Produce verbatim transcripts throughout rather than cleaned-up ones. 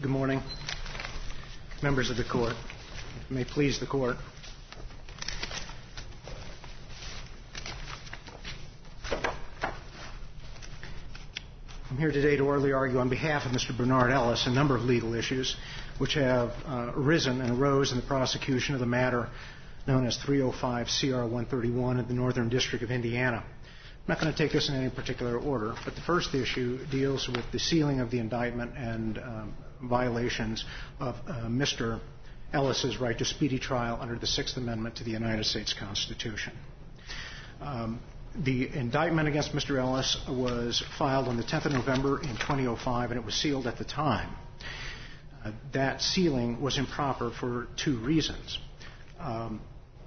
Good morning, members of the court. If it may please the court. I'm here today to orally argue on behalf of Mister Bernard Ellis a number of legal issues which have uh, arisen and arose in the prosecution of the matter known as three oh five C R one thirty-one in the Northern District of Indiana. I'm not going to take this in any particular order, but the first issue deals with the sealing of the indictment and um, violations of uh, Mister Ellis's right to speedy trial under the Sixth Amendment to the United States Constitution. Um, the indictment against Mister Ellis was filed on the tenth of November in two thousand five, and it was sealed at the time. Uh, that sealing was improper for two reasons. Um,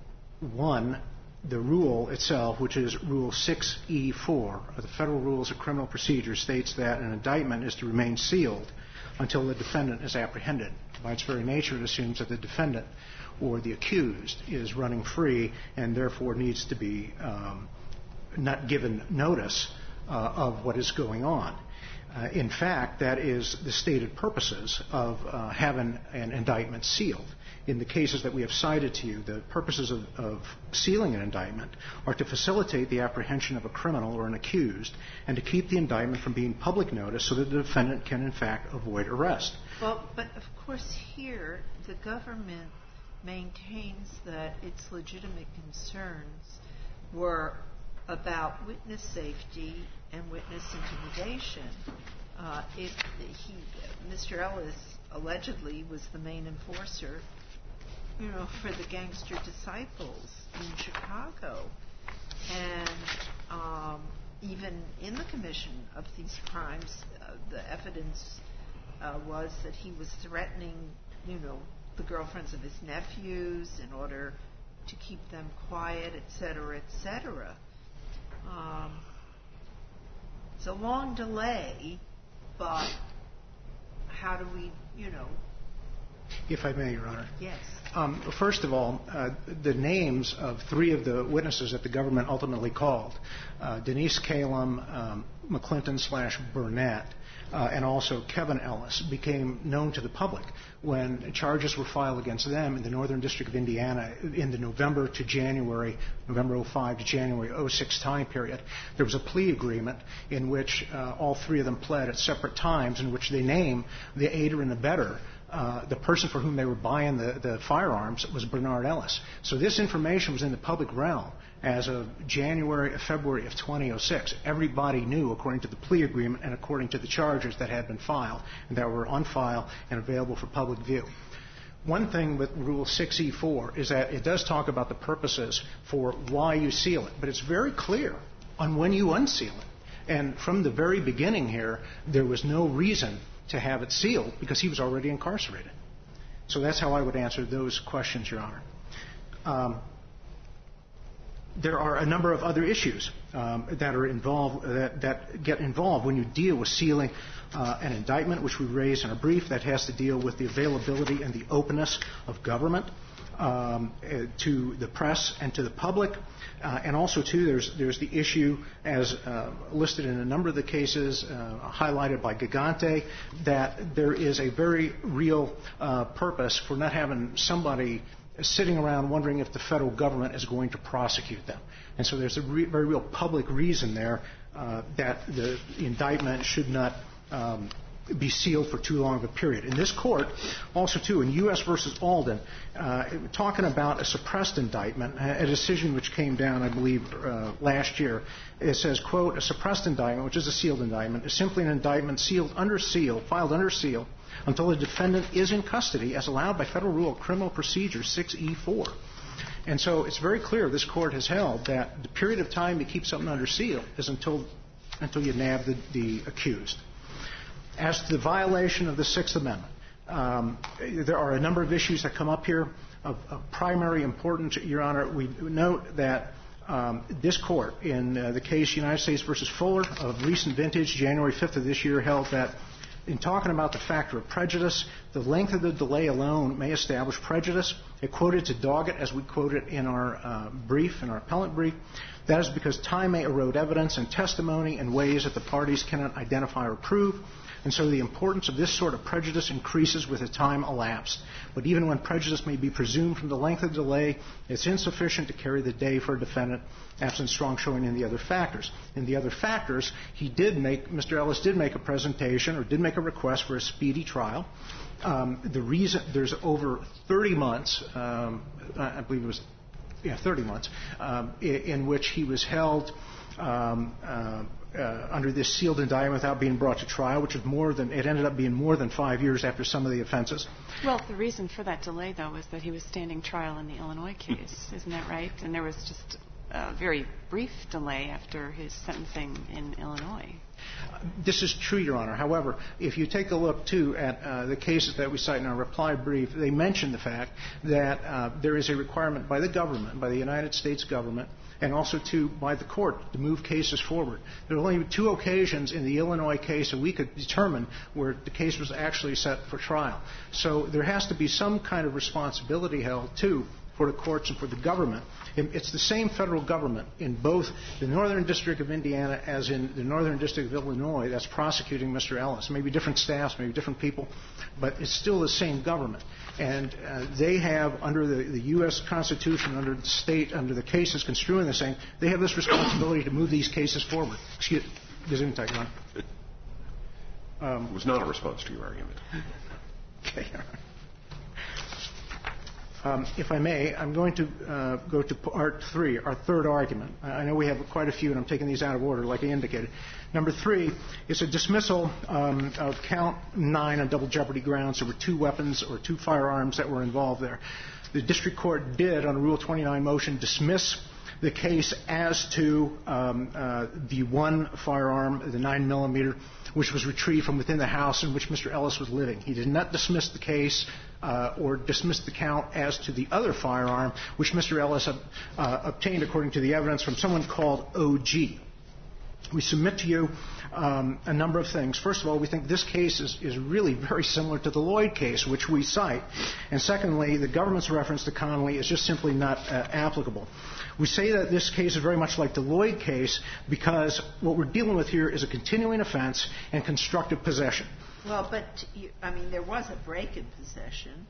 one, the rule itself, which is Rule six E four of the Federal Rules of Criminal Procedure, states that an indictment is to remain sealed until the defendant is apprehended. By its very nature, it assumes that the defendant or the accused is running free and therefore needs to be um, not given notice uh, of what is going on. Uh, in fact, that is the stated purposes of uh, having an indictment sealed. In the cases that we have cited to you, the purposes of, of sealing an indictment are to facilitate the apprehension of a criminal or an accused and to keep the indictment from being public notice so that the defendant can, in fact, avoid arrest. Well, but of course here the government maintains that its legitimate concerns were about witness safety and witness intimidation. Uh, if he, Mister Ellis allegedly was the main enforcer, you know, for the gangster disciples in Chicago, and um, even in the commission of these crimes, uh, the evidence uh, was that he was threatening, you know, the girlfriends of his nephews in order to keep them quiet, et cetera, et cetera. Um, it's a long delay, but how do we, you know? If I may, Your Honor. Yes. Um, first of all, uh, the names of three of the witnesses that the government ultimately called, uh, Denise Calum, um, McClinton slash Burnett, uh, and also Kevin Ellis, became known to the public when charges were filed against them in the Northern District of Indiana in the November to January, November oh five to January oh six time period. There was a plea agreement in which uh, all three of them pled at separate times in which they name the aider and abettor. Uh, the person for whom they were buying the, the firearms was Bernard Ellis. So this information was in the public realm as of January, February of two thousand six. Everybody knew, according to the plea agreement and according to the charges that had been filed and that were on file and available for public view. One thing with Rule six E four is that it does talk about the purposes for why you seal it, but it's very clear on when you unseal it. And from the very beginning here, there was no reason to have it sealed because he was already incarcerated. So that's how I would answer those questions, Your Honor. Um, there are a number of other issues um, that are involved that, that get involved when you deal with sealing uh, an indictment, which we raised in a brief that has to deal with the availability and the openness of government um, uh, to the press and to the public. Uh, and also, too, there's, there's the issue, as uh, listed in a number of the cases uh, highlighted by Gigante, that there is a very real uh, purpose for not having somebody sitting around wondering if the federal government is going to prosecute them. And so there's a re- very real public reason there uh, that the indictment should not um, be sealed for too long of a period. In this court, also too, in U S versus Alden, uh, talking about a suppressed indictment, a decision which came down, I believe, uh, last year, it says, quote, a suppressed indictment, which is a sealed indictment, is simply an indictment sealed under seal, filed under seal, until the defendant is in custody as allowed by Federal Rule of Criminal Procedure six E four. And so it's very clear this court has held that the period of time to keep something under seal is until, until you nab the, the accused. As to the violation of the Sixth Amendment, um, there are a number of issues that come up here of, of primary importance, Your Honor. We note that um, this court, in uh, the case United States versus Fuller of recent vintage, January fifth of this year, held that in talking about the factor of prejudice, the length of the delay alone may establish prejudice. It quoted to Doggett, as we quoted in our uh, brief, in our appellant brief. That is because time may erode evidence and testimony in ways that the parties cannot identify or prove. And so the importance of this sort of prejudice increases with the time elapsed. But even when prejudice may be presumed from the length of delay, it's insufficient to carry the day for a defendant, absent strong showing in the other factors. In the other factors, he did make, Mister Ellis did make a presentation or did make a request for a speedy trial. Um, the reason, there's over thirty months, um, I believe it was, yeah, thirty months, um, in, in which he was held um, uh, uh, under this sealed indictment without being brought to trial, which was more than, it ended up being more than five years after some of the offenses. Well, the reason for that delay, though, was that he was standing trial in the Illinois case. Isn't that right? And there was just a very brief delay after his sentencing in Illinois. This is true, Your Honor. However, if you take a look, too, at uh, the cases that we cite in our reply brief, they mention the fact that uh, there is a requirement by the government, by the United States government, and also, too, by the court to move cases forward. There are only two occasions in the Illinois case that we could determine where the case was actually set for trial. So there has to be some kind of responsibility held, too, for the courts and for the government. It's the same federal government in both the Northern District of Indiana as in the Northern District of Illinois that's prosecuting Mister Ellis. Maybe different staffs, maybe different people, but it's still the same government. And uh, they have, under the, the U S Constitution, under the state, under the cases construing this thing, they have this responsibility to move these cases forward. Excuse me. Um, it was not a response to your argument. Okay. Um, if I may, I'm going to uh, go to part three, our third argument. I know we have quite a few, and I'm taking these out of order, like I indicated. Number three is a dismissal um, of count nine on double jeopardy grounds. There were two weapons or two firearms that were involved there. The district court did, on a Rule twenty-nine motion, dismiss the case as to um, uh, the one firearm, the nine millimeter, which was retrieved from within the house in which Mister Ellis was living. He did not dismiss the case uh, or dismiss the count as to the other firearm, which Mister Ellis uh, obtained, according to the evidence, from someone called O G. We submit to you um, a number of things. First of all, we think this case is, is really very similar to the Lloyd case, which we cite. And secondly, the government's reference to Connolly is just simply not uh, applicable. We say that this case is very much like the Lloyd case because what we're dealing with here is a continuing offense and constructive possession. Well, but, you, I mean, there was a break in possession.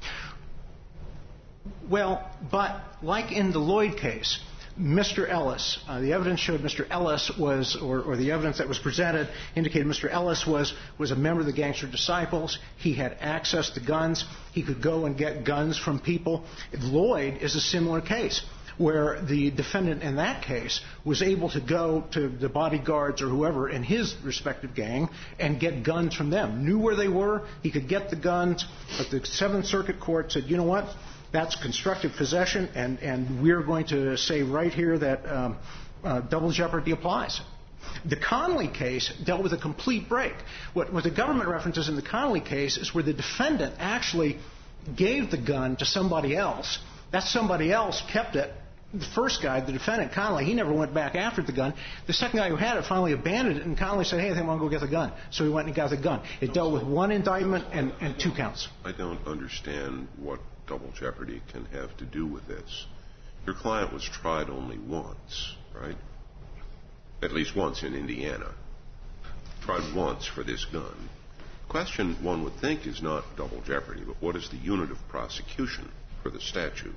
Well, but like in the Lloyd case, Mister Ellis, uh, the evidence showed Mister Ellis was, or, or the evidence that was presented indicated Mister Ellis was, was a member of the Gangster Disciples. He had access to guns. He could go and get guns from people. Lloyd is a similar case, where the defendant in that case was able to go to the bodyguards or whoever in his respective gang and get guns from them. Knew where they were. He could get the guns. But the Seventh Circuit Court said, you know what? That's constructive possession, and, and we're going to say right here that um, uh, double jeopardy applies. The Connolly case dealt with a complete break. What, what the government references in the Connolly case is where the defendant actually gave the gun to somebody else. That somebody else kept it. The first guy, the defendant, Connolly, he never went back after the gun. The second guy who had it finally abandoned it, and Connolly said, hey, I think I'm going to go get the gun. So he went and got the gun. It dealt with one indictment and, and two counts. I don't understand what double jeopardy can have to do with this. Your client was tried only once, right? At least once in Indiana. Tried once for this gun. The question, one would think, is not double jeopardy, but what is the unit of prosecution for the statute?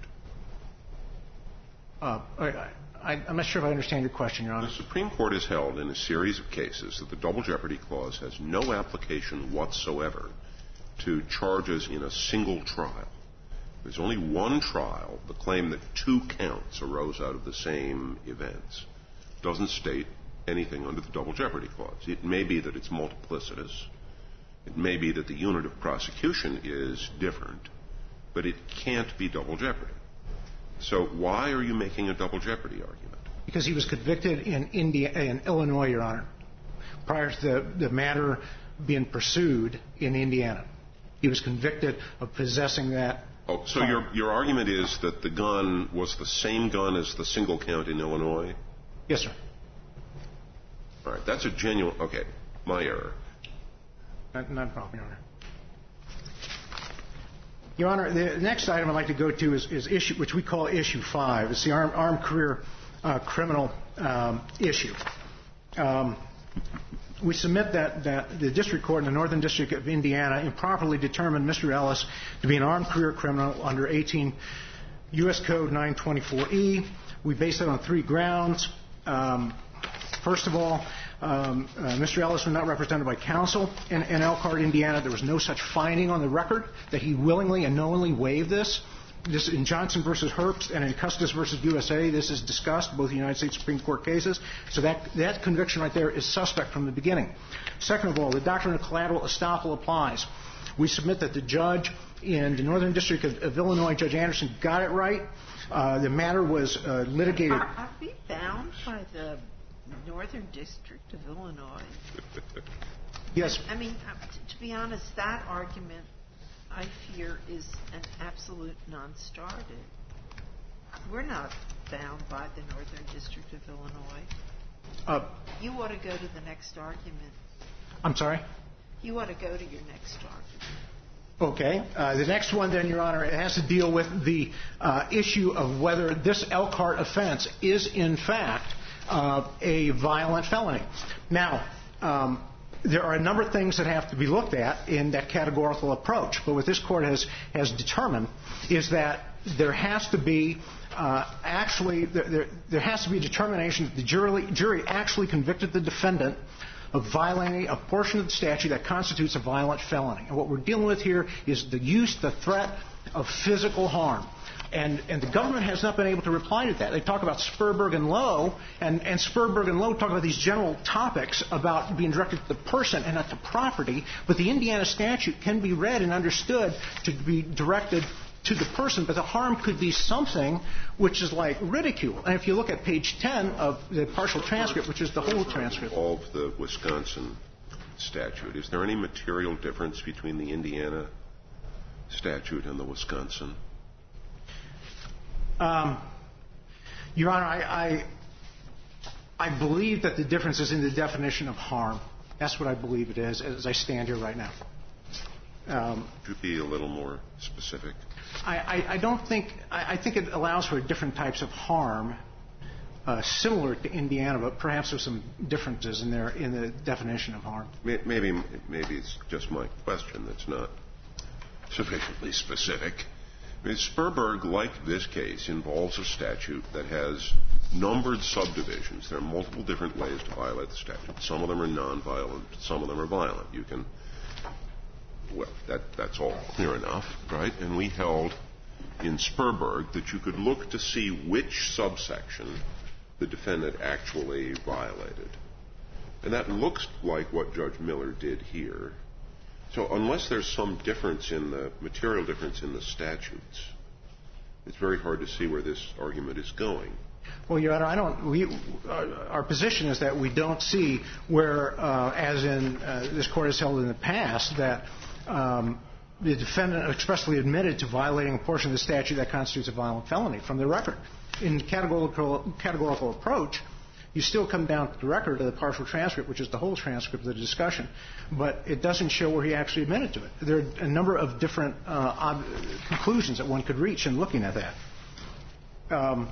Uh, I, I, I'm not sure if I understand your question, Your Honor. The Supreme Court has held in a series of cases that the double jeopardy clause has no application whatsoever to charges in a single trial. There's only one trial. The claim that two counts arose out of the same events doesn't state anything under the double jeopardy clause. It may be that it's multiplicitous. It may be that the unit of prosecution is different, but it can't be double jeopardy. So why are you making a double jeopardy argument? Because he was convicted in India, in Illinois, Your Honor, prior to the, the matter being pursued in Indiana. He was convicted of possessing that. Oh, so your your argument is that the gun was the same gun as the single count in Illinois? Yes, sir. All right, that's a genuine. Okay, my error. Not, not a problem, Your Honor. Your Honor, the next item I'd like to go to is, is issue, which we call issue five. It's the armed, armed career uh, criminal um, issue. Um, we submit that, that the district court in the Northern District of Indiana improperly determined Mister Ellis to be an armed career criminal under eighteen U S Code nine twenty-four E. We base it on three grounds. Um, first of all, um, uh, Mister Ellis was not represented by counsel in, in Elkhart, Indiana. There was no such finding on the record that he willingly and knowingly waived this. This in Johnson versus Herbst and in Custis versus U S A, this is discussed, both United States Supreme Court cases. So that, that conviction right there is suspect from the beginning. Second of all, the doctrine of collateral estoppel applies. We submit that the judge in the Northern District of, of Illinois, Judge Anderson, got it right. Uh, the matter was uh, litigated. Are, are we bound by the Northern District of Illinois? Yes. I, I mean, to be honest, that argument, I fear, is an absolute non-starter. We're not bound by the Northern District of Illinois. Uh, you ought to go to the next argument. I'm sorry? You ought to go to your next argument. Okay. Uh, the next one, then, Your Honor, it has to deal with the uh, issue of whether this Elkhart offense is, in fact, uh, a violent felony. Now, um, there are a number of things that have to be looked at in that categorical approach. But what this Court has, has determined is that there has to be uh, actually there, there has to be a determination that the jury, jury actually convicted the defendant of violating a portion of the statute that constitutes a violent felony. And what we're dealing with here is the use, the threat of physical harm. And, and the government has not been able to reply to that. They talk about Sperberg and Lowe, and, and Sperberg and Lowe talk about these general topics about being directed to the person and not to property, but the Indiana statute can be read and understood to be directed to the person, but the harm could be something which is like ridicule. And if you look at page ten of the partial transcript, which is the whole transcript. Of the Wisconsin statute, is there any material difference between the Indiana statute and the Wisconsin? Um, Your Honor, I, I, I believe that the difference is in the definition of harm. That's what I believe it is as I stand here right now. Um, Could you be a little more specific? I, I, I don't think I, I think it allows for different types of harm, uh, similar to Indiana, but perhaps there's some differences in there in the definition of harm. Maybe maybe it's just my question that's not sufficiently specific. I mean, Sperberg, like this case, involves a statute that has numbered subdivisions. There are multiple different ways to violate the statute. Some of them are nonviolent. Some of them are violent. You can, well, that, that's all clear enough, right? And we held in Sperberg that you could look to see which subsection the defendant actually violated. And that looks like what Judge Miller did here. So unless there's some difference in the material difference in the statutes, it's very hard to see where this argument is going. Well, Your Honor, I don't. We, uh, our position is that we don't see where, uh, as in uh, this Court has held in the past, that um, the defendant expressly admitted to violating a portion of the statute that constitutes a violent felony from the record. In the categorical, categorical approach, you still come down to the record of the partial transcript, which is the whole transcript of the discussion, but it doesn't show where he actually admitted to it. There are a number of different uh, ob- conclusions that one could reach in looking at that. Um,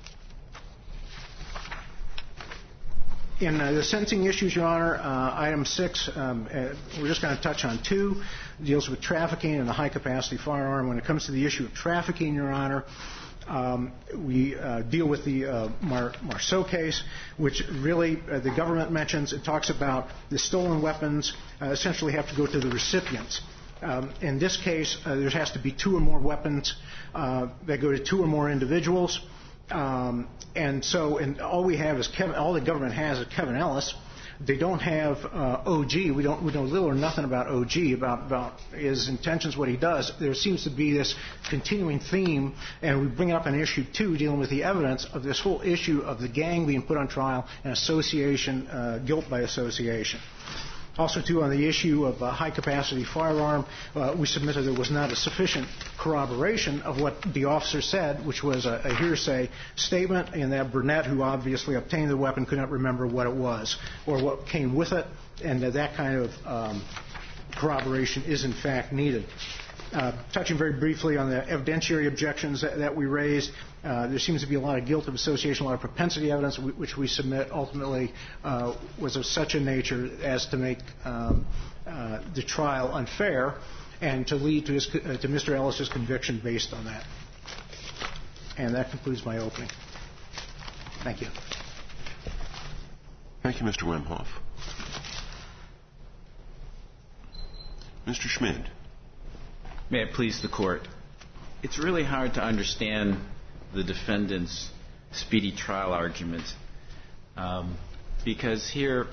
in uh, the sentencing issues, Your Honor, uh, item six, um, uh, we're just going to touch on two. It deals with trafficking and the high-capacity firearm. When it comes to the issue of trafficking, Your Honor, Um, we uh, deal with the uh, Mar- Marceau case, which really uh, the government mentions. It talks about the stolen weapons uh, essentially have to go to the recipients. Um, in this case, uh, there has to be two or more weapons uh, that go to two or more individuals. Um, and so and all we have is Kevin, all the government has is Kevin Ellis. They don't have uh, O G. We don't we know little or nothing about O G, about, about his intentions, what he does. There seems to be this continuing theme, and we bring up an issue, too, dealing with the evidence of this whole issue of the gang being put on trial and association, uh, guilt by association. Also, too, on the issue of uh, high-capacity firearm, uh, we submitted there was not a sufficient corroboration of what the officer said, which was a, a hearsay statement, and that Burnett, who obviously obtained the weapon, could not remember what it was or what came with it, and that, that kind of um, corroboration is in fact needed. Uh, touching very briefly on the evidentiary objections that, that we raised, uh, there seems to be a lot of guilt of association, a lot of propensity evidence w- which we submit ultimately uh, was of such a nature as to make um, uh, the trial unfair and to lead to, his, uh, to Mister Ellis's conviction based on that. And that concludes my opening. Thank you. Thank you, Mister Wemhoff. Mister Schmid. May it please the Court. It's really hard to understand the defendant's speedy trial argument um, because here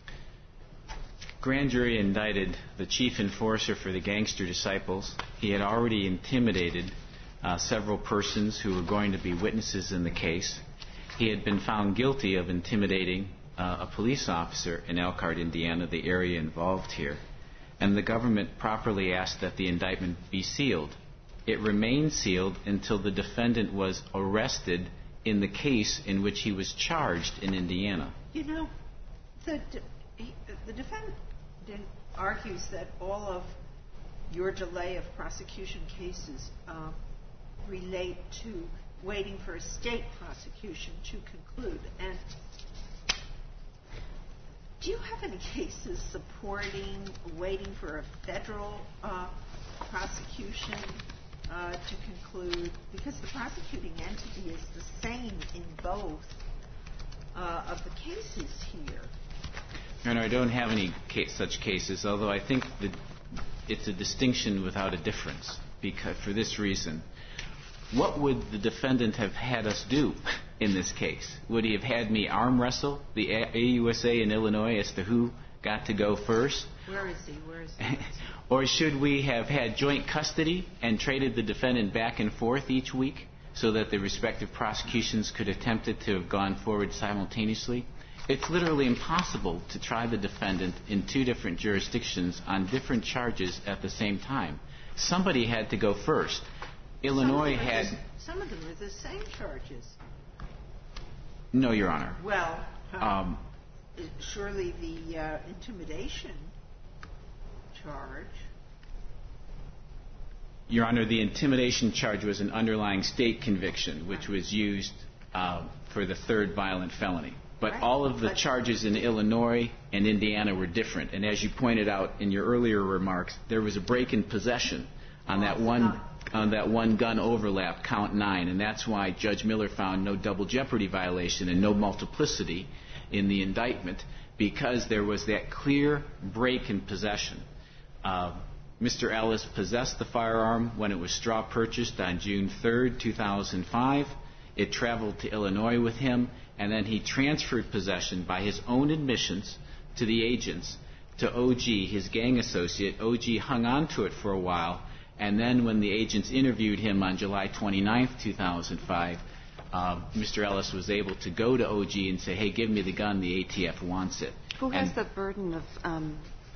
grand jury indicted the chief enforcer for the gangster disciples. He had already intimidated uh, several persons who were going to be witnesses in the case. He had been found guilty of intimidating uh, a police officer in Elkhart, Indiana, the area involved here. And the government properly asked that the indictment be sealed. It remained sealed until the defendant was arrested in the case in which he was charged in Indiana. You know, the, he, the defendant argues that all of your delay of prosecution cases uh, relate to waiting for a state prosecution to conclude. And do you have any cases supporting waiting for a federal uh, prosecution uh, to conclude? Because the prosecuting entity is the same in both uh, of the cases here. Your Honor, I don't have any case, such cases, although I think that it's a distinction without a difference. Because for this reason, what would the defendant have had us do in this case? Would he have had me arm wrestle the A U S A in Illinois as to who got to go first? Where is he? Where is he? Or should we have had joint custody and traded the defendant back and forth each week so that the respective prosecutions could attempt it to have gone forward simultaneously? It's literally impossible to try the defendant in two different jurisdictions on different charges at the same time. Somebody had to go first. Illinois some had... The, some of them are the same charges. No, Your Honor. Well, um, um, surely the uh, intimidation charge... Your Honor, the intimidation charge was an underlying state conviction, which was used uh, for the third violent felony. But right. all of the but charges in Illinois and Indiana were different. And as you pointed out in your earlier remarks, there was a break in possession on that one on that one gun overlap, count nine. And that's why Judge Miller found no double jeopardy violation and no multiplicity in the indictment, because there was that clear break in possession. Uh, Mister Ellis possessed the firearm when it was straw purchased on June third, two thousand five. It traveled to Illinois with him, and then he transferred possession by his own admissions to the agents to O G, his gang associate. O G hung on to it for a while, and then when the agents interviewed him on July twenty-ninth, two thousand five, uh, Mister Ellis was able to go to O G and say, hey, give me the gun, the A T F wants it. Who has and the burden of um,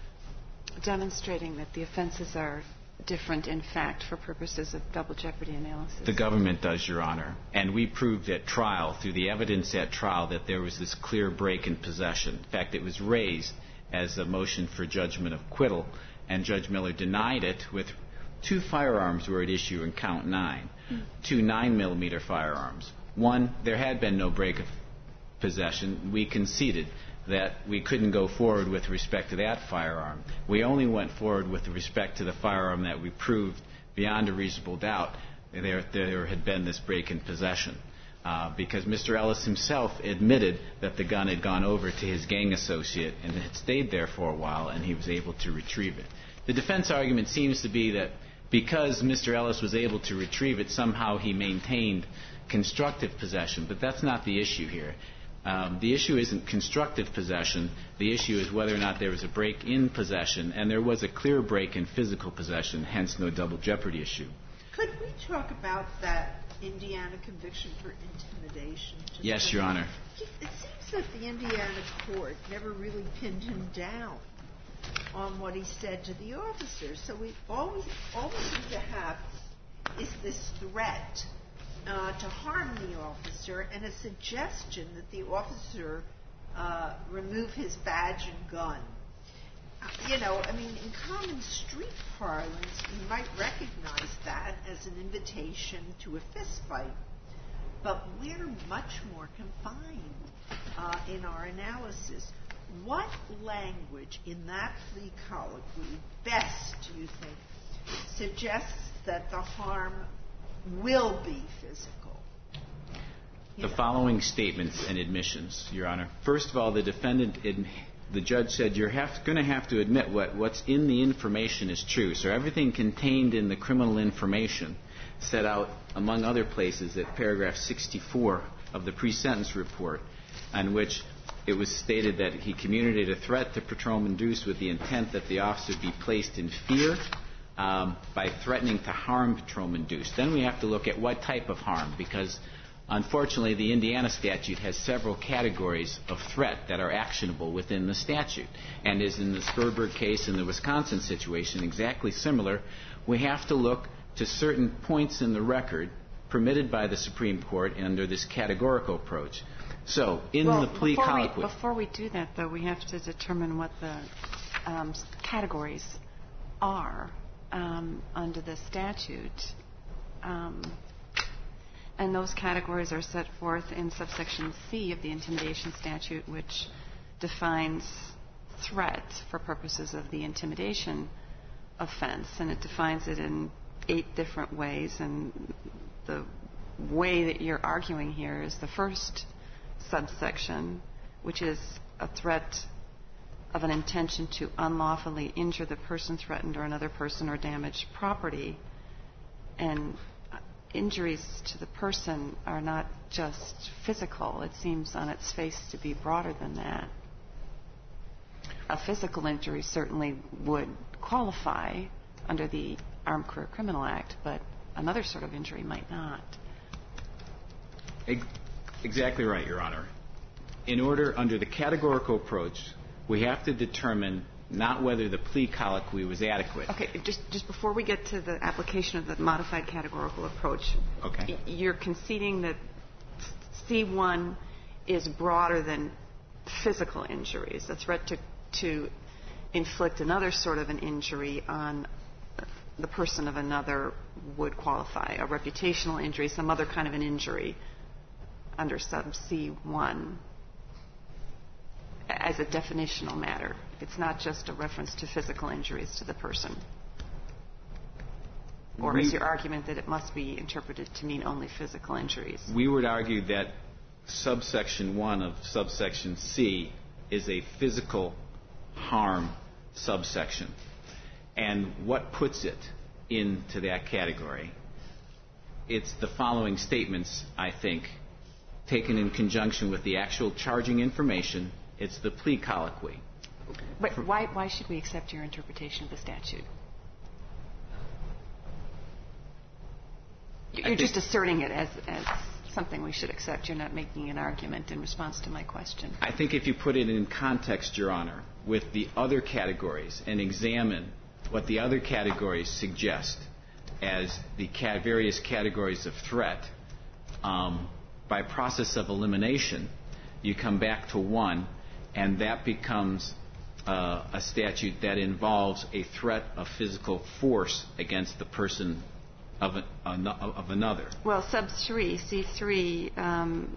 demonstrating that the offenses are different in fact for purposes of double jeopardy analysis? The government does, Your Honor. And we proved at trial, through the evidence at trial, that there was this clear break in possession. In fact, it was raised as a motion for judgment of acquittal, and Judge Miller denied it with two firearms were at issue in count nine, mm. two nine millimeter firearms. One, there had been no break of possession. We conceded that we couldn't go forward with respect to that firearm. We only went forward with respect to the firearm that we proved beyond a reasonable doubt there, there had been this break in possession. Uh, because Mister Ellis himself admitted that the gun had gone over to his gang associate and had stayed there for a while, and he was able to retrieve it. The defense argument seems to be that because Mister Ellis was able to retrieve it, somehow he maintained constructive possession, but that's not the issue here. Um, the issue isn't constructive possession. The issue is whether or not there was a break in possession, and there was a clear break in physical possession, hence no double jeopardy issue. Could we talk about that Indiana conviction for intimidation? Yes, Your Honor. It seems that the Indiana court never really pinned him down on what he said to the officer. So we always, always seem to have is this threat Uh, to harm the officer and a suggestion that the officer uh, remove his badge and gun. you know, I mean, in common street parlance, you might recognize that as an invitation to a fist fight. But we're much more confined uh, in our analysis. What language in that plea colloquy best, do you think, suggests that the harm will be physical? The following statements and admissions, Your Honor. First of all, the defendant, the judge said, you're going to have to admit what, what's in the information is true. So everything contained in the criminal information set out, among other places, at paragraph sixty-four of the pre-sentence report, on which it was stated that he communicated a threat to Patrolman Deuce with the intent that the officer be placed in fear um, by threatening to harm Patrolman Deuce. Then we have to look at what type of harm, because unfortunately the Indiana statute has several categories of threat that are actionable within the statute. And as in the Sperberg case and the Wisconsin situation, exactly similar, we have to look to certain points in the record permitted by the Supreme Court under this categorical approach. So, in well, the plea before colloquy... We, before we do that, though, we have to determine what the um, categories are um, under the statute. Um, and those categories are set forth in subsection C of the intimidation statute, which defines threat for purposes of the intimidation offense. And it defines it in eight different ways. And the way that you're arguing here is the first subsection, which is a threat of an intention to unlawfully injure the person threatened or another person or damage property. And injuries to the person are not just physical. It seems on its face to be broader than that. A physical injury certainly would qualify under the Armed Career Criminal Act, but another sort of injury might not. Exactly right, Your Honor. In order, under the categorical approach, we have to determine not whether the plea colloquy was adequate. Okay, just just before we get to the application of the modified categorical approach, okay, you're conceding that C one is broader than physical injuries. The threat to to inflict another sort of an injury on the person of another would qualify. A reputational injury, some other kind of an injury under sub C one as a definitional matter. It's not just a reference to physical injuries to the person. Or we, is your argument that it must be interpreted to mean only physical injuries? We would argue that subsection one of subsection C is a physical harm subsection. And what puts it into that category? It's the following statements, I think, taken in conjunction with the actual charging information. It's the plea colloquy. But why, why should we accept your interpretation of the statute? You're just asserting it as, as something we should accept. You're not making an argument in response to my question. I think if you put it in context, Your Honor, with the other categories and examine what the other categories suggest as the ca- various categories of threat, um, by process of elimination, you come back to one, and that becomes uh, a statute that involves a threat of physical force against the person of, a, of another. Well, sub three, C three, um,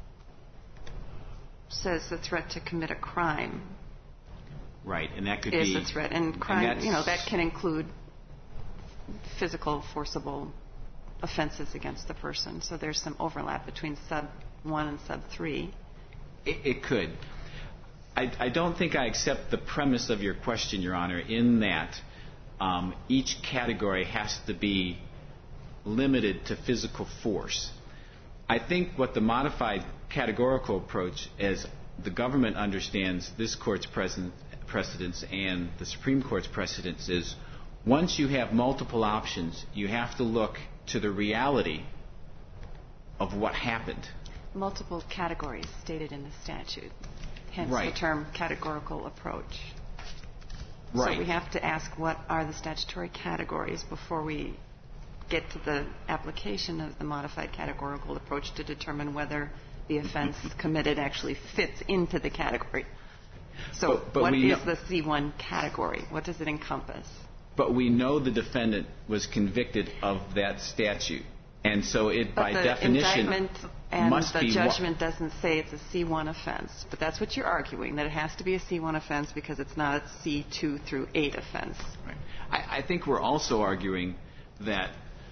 says the threat to commit a crime. Right, and that could is be... Is a threat. And crime, and you know, that can include physical, forcible offenses against the person. So there's some overlap between sub one and sub three. It, it could. I, I don't think I accept the premise of your question, Your Honor, in that um, each category has to be limited to physical force. I think what the modified categorical approach, as the government understands this Court's present, precedents and the Supreme Court's precedents, is once you have multiple options, you have to look to the reality of what happened. Multiple categories stated in the statute, hence right. the term categorical approach. Right. So we have to ask what are the statutory categories before we get to the application of the modified categorical approach to determine whether the offense committed actually fits into the category. So but, but what we is know, the C one category? What does it encompass? But we know the defendant was convicted of that statute. And so it, but by the definition, indictment and must the be judgment doesn't say it's a C one offense. But that's what you're arguing, that it has to be a C one offense because it's not a C two through eight offense. Right. I, I think we're also arguing that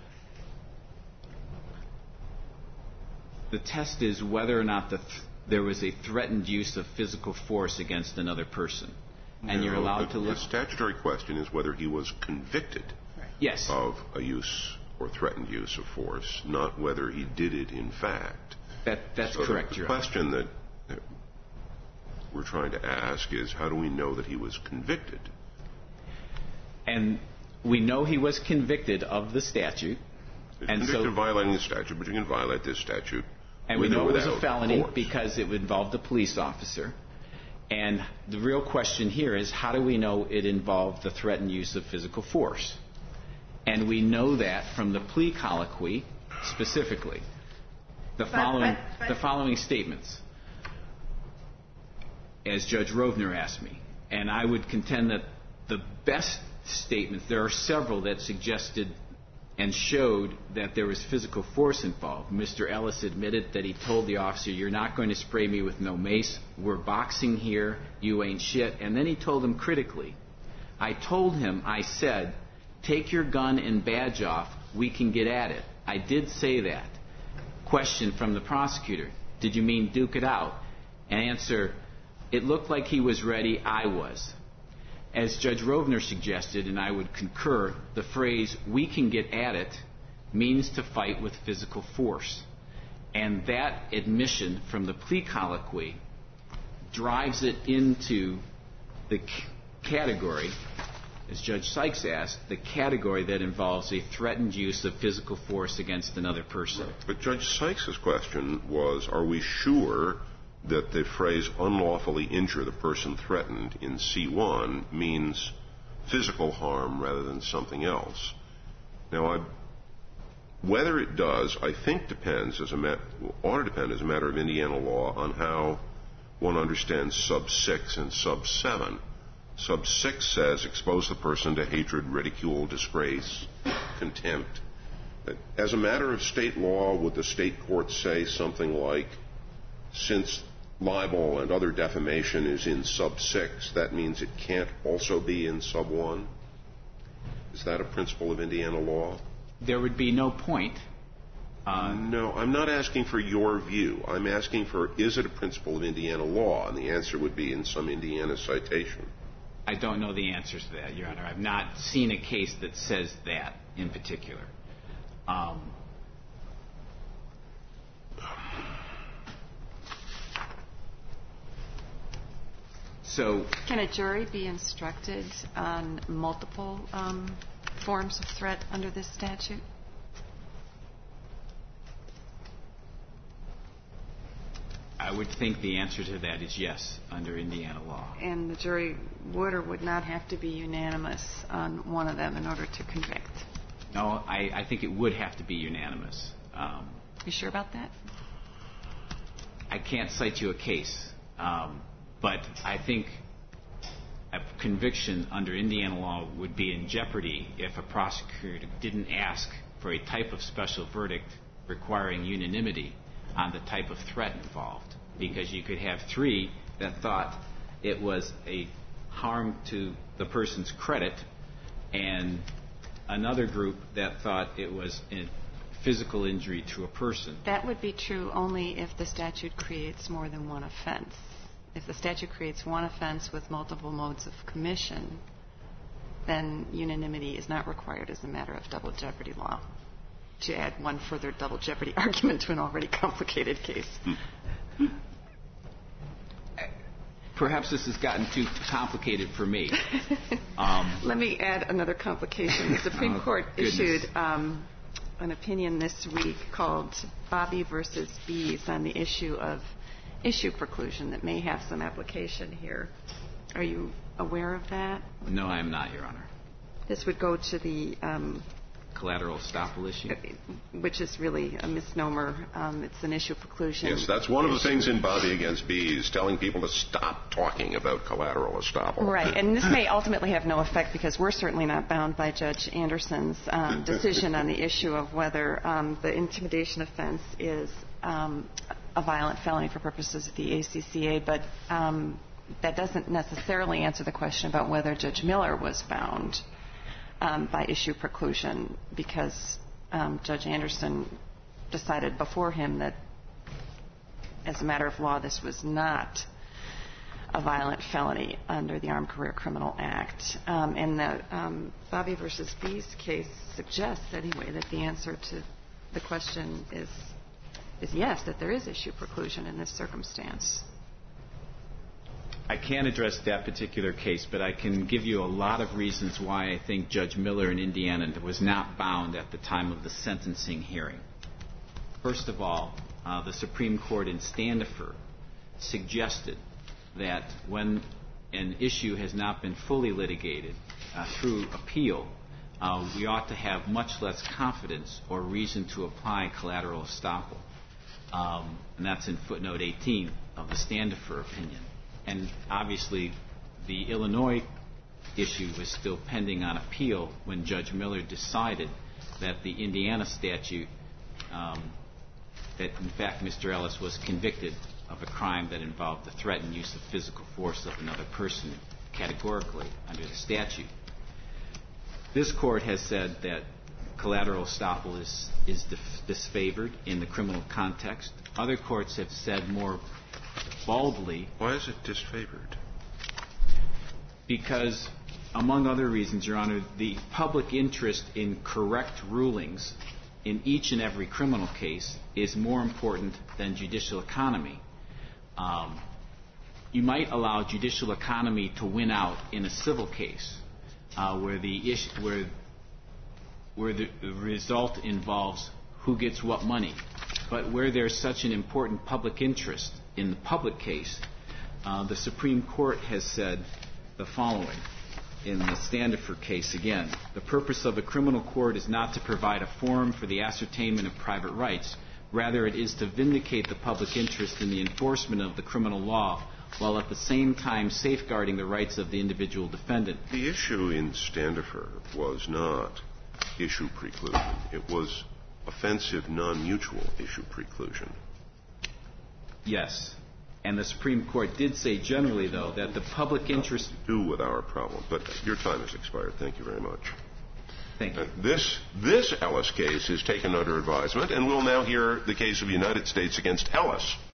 the test is whether or not the th- there was a threatened use of physical force against another person. And no, you're allowed the, to look. The statutory question is whether he was convicted Right. Yes. of a use or threatened use of force, not whether he did it in fact. That, that's so correct, the, the Your question that, that we're trying to ask is, how do we know that he was convicted? And we know he was convicted of the statute. He's and convicted so, of violating the statute, but you can violate this statute. And we know it was a felony force. because it involved a police officer. And the real question here is, how do we know it involved the threatened use of physical force? And we know that from the plea colloquy specifically. The following, but, but, but. the following statements, as Judge Rovner asked me. And I would contend that the best statements, there are several that suggested and showed that there was physical force involved. Mister Ellis admitted that he told the officer, "You're not going to spray me with no mace. We're boxing here. You ain't shit." And then he told him critically, I told him, I said, "Take your gun and badge off. We can get at it." I did say that. Question from the prosecutor, "Did you mean duke it out?" And answer, "It looked like he was ready. I was." As Judge Rovner suggested, and I would concur, the phrase, "we can get at it," means to fight with physical force. And that admission from the plea colloquy drives it into the c- category, as Judge Sykes asked, the category that involves a threatened use of physical force against another person. But Judge Sykes' question was, are we sure that the phrase unlawfully injure the person threatened in C one means physical harm rather than something else? Now, I, whether it does, I think depends, as a ma- ought to depend as a matter of Indiana law on how one understands sub six and sub seven. Sub six says expose the person to hatred, ridicule, disgrace, contempt. As a matter of state law, would the state court say something like, since libel and other defamation is in sub six, that means it can't also be in sub one? Is that a principle of Indiana law? There would be no point. Uh, no, I'm not asking for your view. I'm asking for, is it a principle of Indiana law? And the answer would be in some Indiana citation. I don't know the answers to that, Your Honor. I've not seen a case that says that in particular. Um, so, can a jury be instructed on multiple um, forms of threat under this statute? I would think the answer to that is yes, under Indiana law. And the jury would or would not have to be unanimous on one of them in order to convict? No, I, I think it would have to be unanimous. Um, you sure about that? I can't cite you a case, um, but I think a conviction under Indiana law would be in jeopardy if a prosecutor didn't ask for a type of special verdict requiring unanimity on the type of threat involved, because you could have three that thought it was a harm to the person's credit and another group that thought it was a physical injury to a person. That would be true only if the statute creates more than one offense. If the statute creates one offense with multiple modes of commission, then unanimity is not required as a matter of double jeopardy law, to add one further double jeopardy argument to an already complicated case. Perhaps this has gotten too complicated for me. Um, Let me add another complication. The Supreme oh, Court goodness. issued um, an opinion this week called Bobby versus Bees on the issue of issue preclusion that may have some application here. Are you aware of that? No, I am not, Your Honor. This would go to the um, collateral estoppel issue? Which is really a misnomer. Um, it's an issue of preclusion. Yes, that's one of the things in Bobby against Bees, telling people to stop talking about collateral estoppel. Right, and this may ultimately have no effect because we're certainly not bound by Judge Anderson's um, decision on the issue of whether um, the intimidation offense is um, a violent felony for purposes of the A C C A, but um, that doesn't necessarily answer the question about whether Judge Miller was bound um, by issue preclusion, because um, Judge Anderson decided before him that, as a matter of law, this was not a violent felony under the Armed Career Criminal Act. Um, and the um, Bobby versus Bees case suggests, anyway, that the answer to the question is is yes, that there is issue preclusion in this circumstance. I can't address that particular case, but I can give you a lot of reasons why I think Judge Miller in Indiana was not bound at the time of the sentencing hearing. First of all, uh, the Supreme Court in Standifer suggested that when an issue has not been fully litigated uh, through appeal, uh, we ought to have much less confidence or reason to apply collateral estoppel. Um, and that's in footnote eighteen of the Standifer opinion. And obviously, the Illinois issue was still pending on appeal when Judge Miller decided that the Indiana statute, um, that in fact Mister Ellis was convicted of a crime that involved the threatened use of physical force of another person categorically under the statute. This court has said that collateral estoppel is, is dif- disfavored in the criminal context. Other courts have said more boldly. Why is it disfavored? Because, among other reasons, Your Honor, the public interest in correct rulings in each and every criminal case is more important than judicial economy. Um, you might allow judicial economy to win out in a civil case uh, where the issue, where where the result involves who gets what money. But where there's such an important public interest in the public case, uh, the Supreme Court has said the following in the Standifer case again. The purpose of a criminal court is not to provide a forum for the ascertainment of private rights. Rather, it is to vindicate the public interest in the enforcement of the criminal law while at the same time safeguarding the rights of the individual defendant. The issue in Standifer was not issue preclusion. It was offensive non-mutual issue preclusion. Yes. And the Supreme Court did say generally, though, that the public interest... do with our problem. But your time has expired. Thank you very much. Thank you. Uh, this, this Ellis case is taken under advisement, and we'll now hear the case of United States against Ellis.